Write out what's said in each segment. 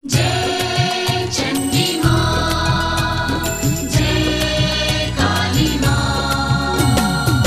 जय चंडी मां, जय काली मां।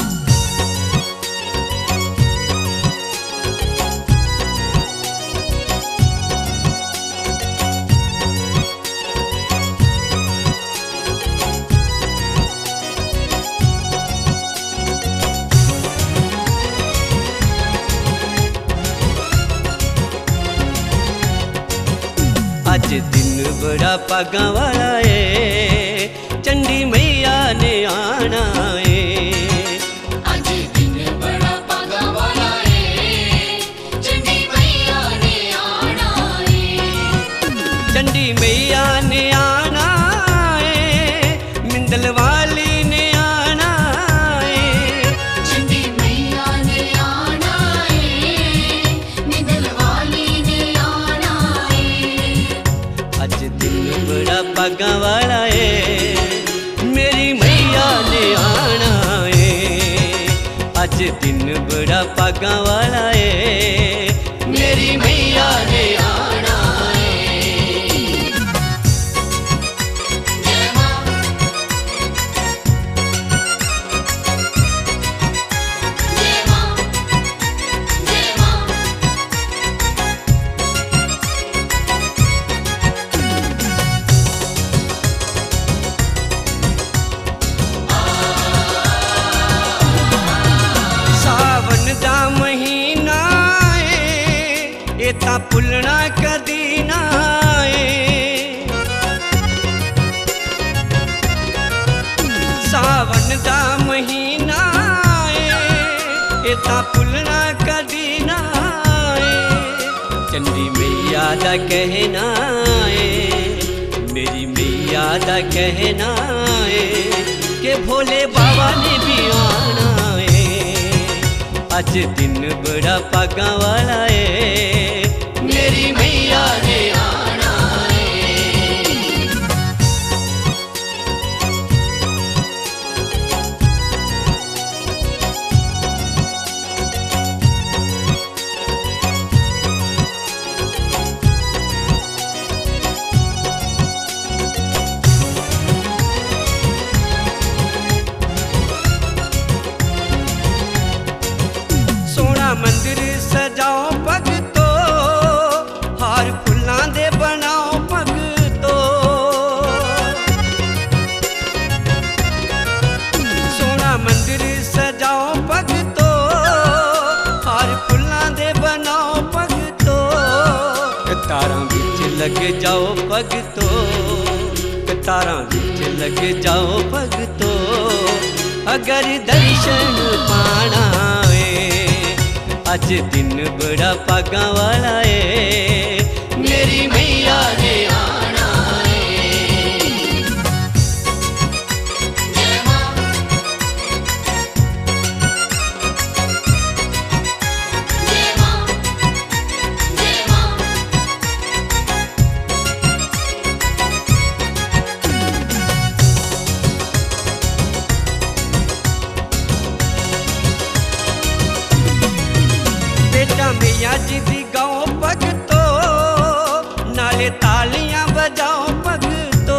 अज दिन बड़ा पागा वाला है, चंडी मैया ने आना है। अज दिन बड़ा पागा वाला है, चंडी मैया ने आना है। चंडी मैया ने आना है, मिंदल वाली ने आना है। चंडी मैया ने आना है, मिंदल वाली ने आना है। अज दिन बड़ा पागा वाला है, मेरी मैया ने आना है। अज दिन बड़ा पागा वाला है, मेरी मैया ने आना है। जय मां, जय मां, जय मां। सावन दा महीना है, ये ता भुलना कदी ना है। सावन दा महीना है, ये ता भुलना कदी ना है। चंडी मैया दा कहना है, मेरी मैया दा कहना है, कि भोले बाबा ने भी आना है। अज दिन बड़ा पागा वाला है, मेरी मैया ने आना है। सोना मंदिर सजाओ भगतो, हार फुल्लां दे बनाओ भगतो। सोना मंदिर सजाओ भगतो, हार फुल्लां दे बनाओ भगतो। कतारां विच लग जाओ भगतो, कतारां विच लग जाओ भगतो। अगर दर्शन पाना है, अज दिन बड़ा पागा वाला है, मेरी मैया ने आना है। जय मां, जय मां, जय मां। बेटा मैया जी दी गाओ भगतो, नाले तालियां बजाओ भगतो।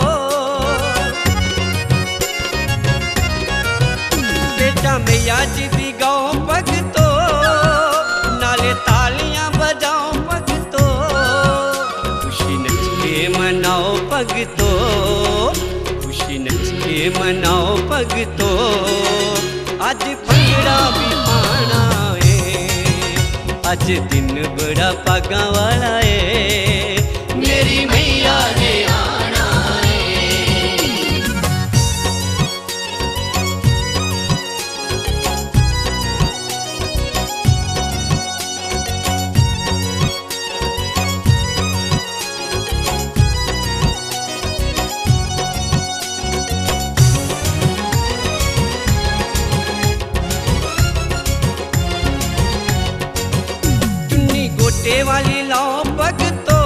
बेटा मैया जी दी गाओ भगतो, नाले तालियां बजाओ भगतो। खुशी नच के मनाओ भगतो, खुशी नच के मनाओ भगतो। अज भंगड़ा भी पाना है, अज दिन बड़ा पागा वाला है, मेरी मैया ने आना है। चुन्नी गोटे वाली लाओ भगतो,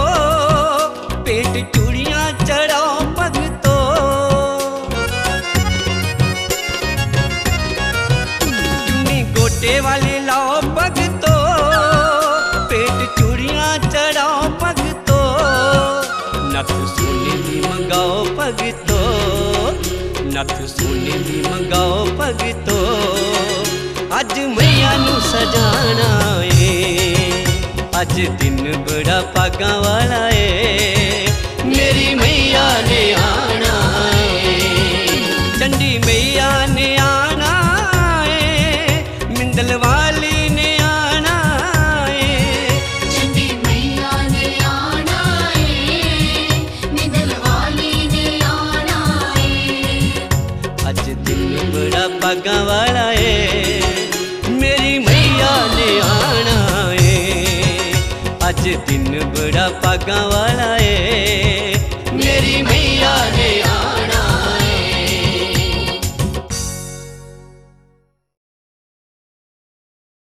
नथ सोने दी मंगाओ भगतो, नथ सोने दी मंगाओ भगतो, अज मैया नू सजाना ए, अज दिन बड़ा भागां वाला ए, मेरी मैया ने आना ए, चंडी मैया ने आना ए, मिंदल वाली ने आना ए, चंडी मैया ने आना है, मिंदल वाली ने आना है। अज दिन बड़ा भागां वाला ए, मेरी मैया ने आना ए, अज दिन बड़ा भागां वाला ए।